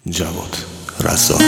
جواد رضایی.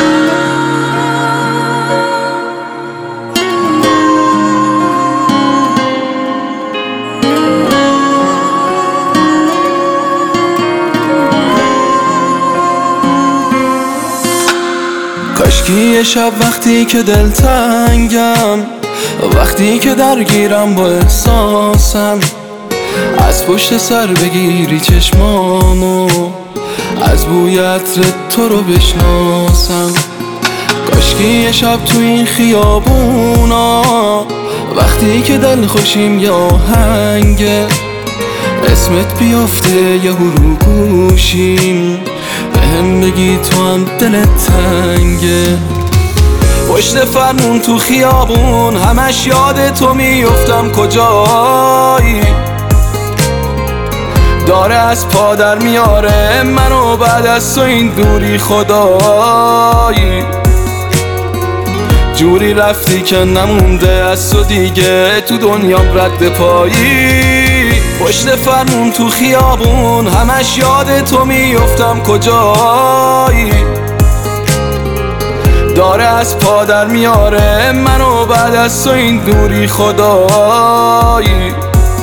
کاشکی یه شب وقتی که دلتنگم، وقتی که درگیرم با احساسم، از پشت سر بگیری چشمامو، از بوی عطر تو رو بشناسم. کاشکی یه شب تو این خیابونا، وقتی که دل خوشیم یه آهنگه، اسمت بیافته یه رو گوشیم، بهم بگی تو هم دلت تنگه. پشت فرمون تو خیابون همش یاد تو میفتم، کجایی؟ داره از پا در میاره منو بعد از تو این دوری، خدایی جوری رفتی که نمونده از تو دیگه تو دنیام رد پایی. پشت فرمون تو خیابون همش یاد تو میفتم، کجایی؟ داره از پا در میاره منو بعد از تو این دوری، خدایی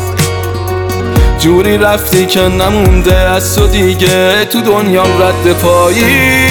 جوری رفتی که نمونده از تو دیگه تو دنیام رد پایی.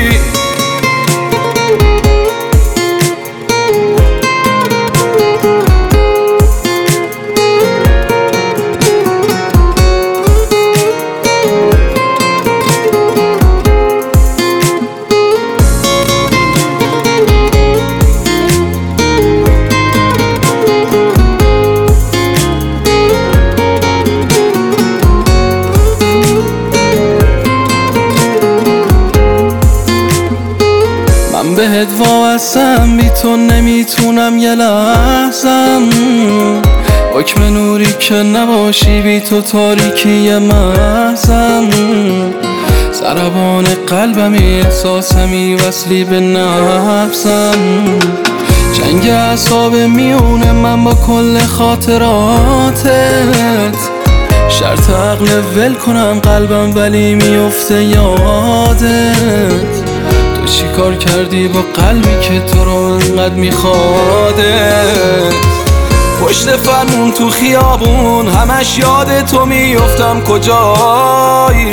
بهت وابستم، بی تو نمیتونم یه لحظم، حکم نوری که نباشی بی تو تاریکی محضم. ضربان قلبمی احساسمی وصلی به نفسم، جنگ اعصاب میونه من با کل خاطراتت. شرط عقل ول کنم قلبم ولی میفته یادت. چی کار کردی با قلبی که تو رو انقدر میخوادت؟ پشت فرمون تو خیابون همش یاد تو میفتم، کجایی؟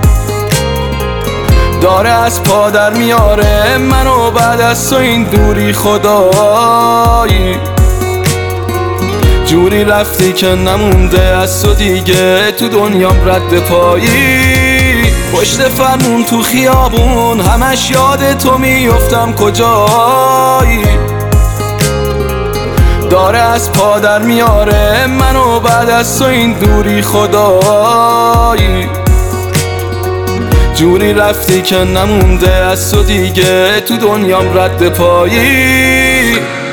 داره از پا در میاره منو بعد از تو این دوری، خدایی جوری رفتی که نمونده از تو دیگه تو دنیام رد پایی. پشت فرمون تو خیابون همش یاد تو میفتم، کجایی؟ داره از پا در میاره منو بعد از تو این دوری، خدایی جوری رفتی که نمونده از تو دیگه تو دنیام رد پایی.